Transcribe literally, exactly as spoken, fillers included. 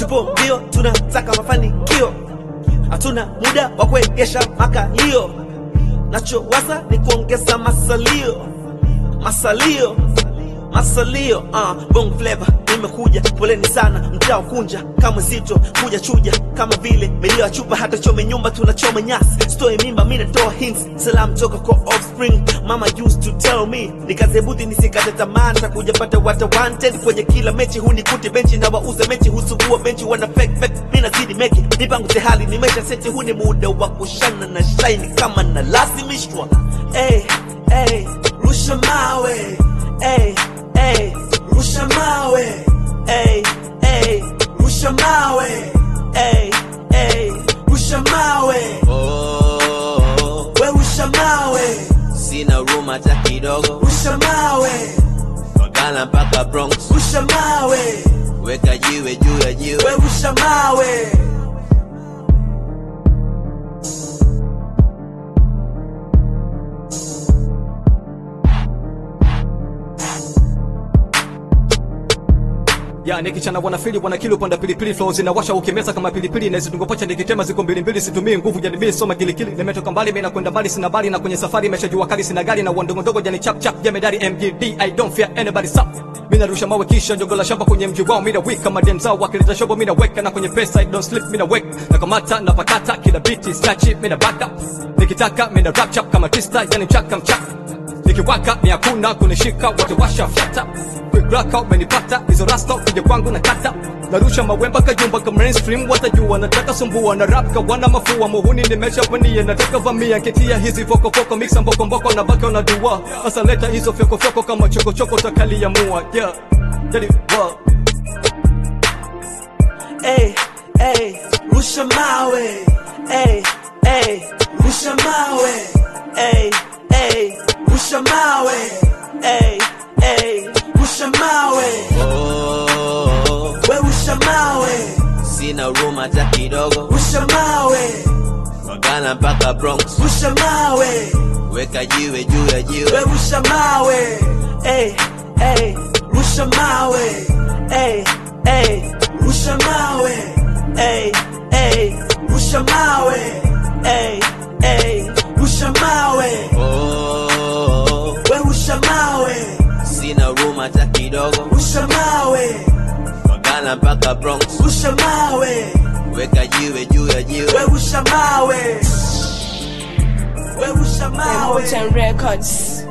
tupo mbio tunataka mafanikio, hatuna muda wa kuegesha makalio, nachowaza ni kuongeza masalio, masalio, masalio. uh, Bongo flavor nimekuja, poleni sana mtao kunja kama zito, kuja chuja kama vile milio chupa, hata chome nyumba tunachoma nyasi, story mimba mimi natoa hints, salam toka kwa offspring. Mama used to tell me nikaze buti nisikate tamaa, nitakuja pata what I wanted kwenye kila mechi, hunikuti benchi na wauze mechi, husugua benchi wana fake fake, mimi nazidi meki mipango tehali nimesha seti, huni muda wa kushana na shine kama na lazimishwa. Hey hey rusha mawe, hey hey rusha mawe, hey hey rusha mawe, hey hey rusha mawe. Oh, we rusha mawe, sina room hata kidogo. Rusha mawe, Mbagala mpaka Bronx. Rusha mawe, weka jiwe juu ya jiwe. we rusha mawe. Ya nikichana wanafili wanakili upanda pilipili, flow zinawasha ukimeza kama pilipili, na zitungopacha nikitema ziko mbili mbili, situmii nguvu jani mimi soma kilikili. Nimetoka mbali mimi nakwenda mbali, sina bali na kwenye safari imeshajua kali, sina gari na wandongo ndogo jani chap chap jemedari M G D. I don't fear anybody stop. Mimi narusha mawe kisha njongo la shamba kwenye mji wao, mimi na weak kama dem zao wakileta shobo, mimi na weka na kwenye pesa I don't sleep, mimi na wake na kamata na pakata kila beat is snatch, mimi na back up nikitaka, mimi na rap chap kama twista yani mchaka mchaka, nikiwaka ni hakuna kunishika, watu washa fata Graka umenipata, hizo rasta kuja kwangu na kata, narusha mawemba kajumba kama mainstream, watajua nataka sumbua na rap kawana mafua, muhuni nimesha pania nataka vamia, ketia hizi foko foko mixa mboko mboko na baki wanadua, asa leta hizo fyoko fyoko kama choko choko takali ya mua. Yeah, daddy wow. Hey hey rusha mawe, hey hey rusha mawe, hey hey rusha mawe, hey hey rusha mawe. Oh, we rusha mawe, sina room hata kidogo. Rusha mawe, Mbagala mpaka Bronx. rusha mawe, weka jiwe juu ya jiwe. we rusha mawe, hey hey rusha mawe, hey hey rusha mawe, hey hey rusha mawe, hey hey rusha mawe. Oh, we rusha mawe, sina room hata kidogo. rusha mawe, Mbagala mpaka Bronx. rusha mawe, weka jiwe juu ya jiwe. we rusha mawe, we rusha mawe. Hamilton Records.